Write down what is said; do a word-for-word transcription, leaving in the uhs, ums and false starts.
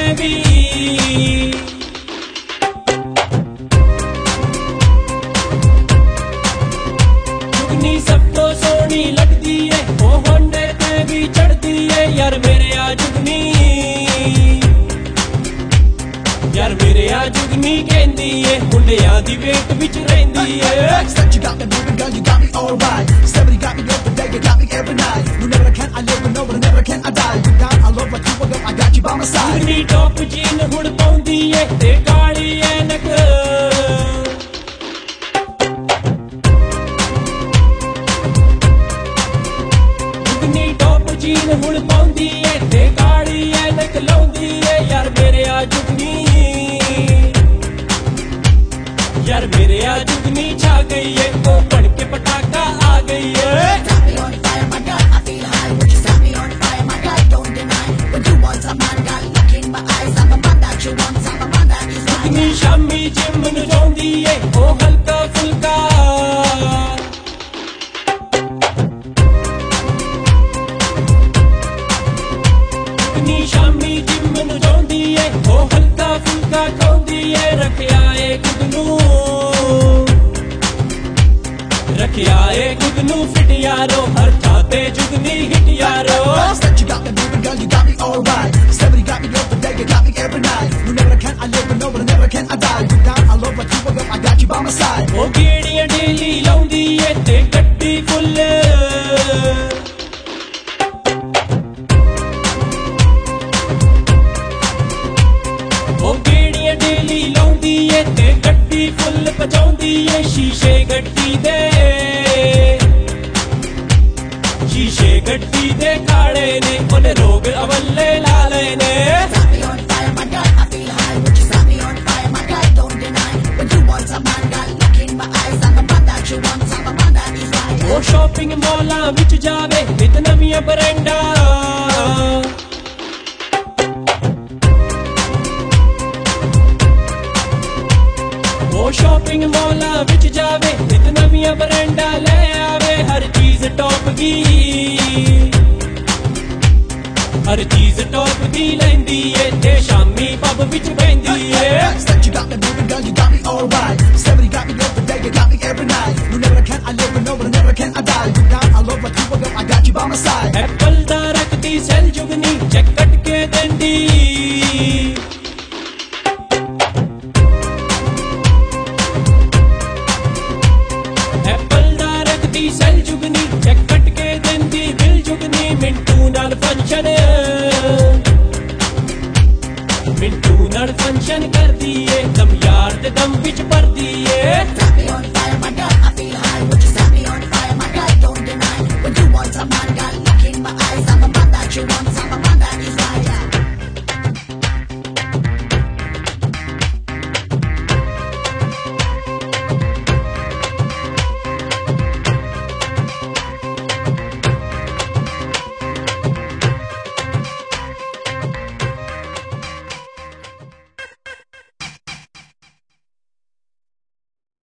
भी जुगनी सब तो सोनी लगदी है ओ होंडे ते भी चढ़दी है यार मेरे आ जुगनी यार मेरे आ जुगनी कहंदी है मुंडियां दी वेट विच रहिंदी है You got me moving, girl, you got me alright. Steady got me every day, you got me every night. You never can I live, no, but never can I die. You got I love like you, girl, I got you by my side. Jugni top jean हुण पाउंदी है ते काली ऐनक जुगनी top jean हुण पाउंदी है ते काली ऐनक लाउंदी है यार मेरे आ जुगनी यार मेरे आ जुगनी छा गई है ओ बन के पटाखा आ गई है Got me on fire, my God, I feel high. Would you set me on fire, my God, don't deny. When you want a man, God, look in my eyes. I'm the man that you want, I'm the man that is right. Jugni शामी gym नु जाउंदी है ओ हल्का फुल्का जुगनी शामी gym नु जाउंदी है ओ हल्का फुल्का खाउंदी है रखिया ए खुद नू रखिया ए खुद नू फिट यारो हर थाते जुगनी हिट यारो That you got me moving, girl, you got me alright. Steady got me every day, you got me every night. You never can I live, no, but never can I die. You got I love like you, girl, I got you by my side. ओ गेड़ियां daily लाउंदी ए ते गड्डी फुੱਲ ओ गेड़ियां daily लाउंदी ए ते गड्डी फुੱਲ पजाउंदी ए शीशे गड्डी दे शीशे गड्डी दे काले ने ओने रोग अवल्ले लाले ने Got me on fire, my God, I feel high. Would you set me on fire, my God, don't deny. When you want a man, God, look in my eyes. I'm the man that you want, I'm the man that is right. ओ shopping मॉलां विच जावे विच नवीं ब्रांडां ओ shopping मॉलां विच जावे विच नवीं ब्रांडां ले आवे हर चीज टॉप दी हर चीज टॉप दी लैंदी ए ते शामी पब विच बहिंदी ए That you got me moving, girl, you got me alright. Steady got me every day, you got me every night. You never can I live, no, but never can I die. You got I love like you, girl, I got you by my side. Apple दा रखदी cell जुगनी check cut के देंदी Apple दा रखदी cell जुगनी check cut के देंदी दिल जुगनी मिंटू नाल function Mintu नाल function करदी ए दम यार ते दम विच भरदी ए Got me on